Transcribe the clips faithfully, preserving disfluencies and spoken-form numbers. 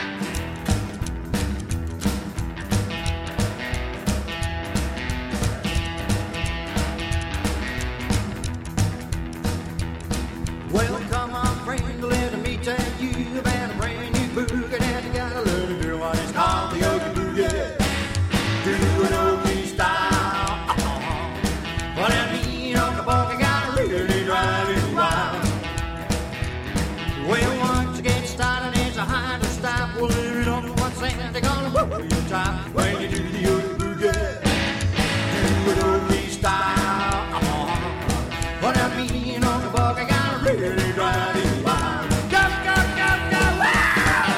Well, come on, friend, let me tell you about a brand new boogie that you gotta learn to do what is called the Okie Boogie. Do an Okie style. What I mean on the boogie gotta really drive you wild. Well, once you get started, it's a hard to stop. Well, if you don't know what's saying, they're gonna whoop your top when you do the Okie Boogie. Do an Okie style. What I mean on the boogie gotta really drive you wild. Go, go, go, go, wow!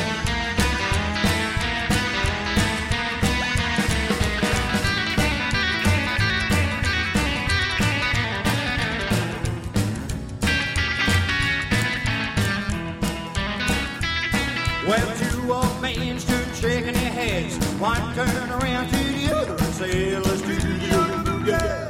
Well, two old men stood shaking their heads. One turned around to the other and said, let's do the Okie Boogie.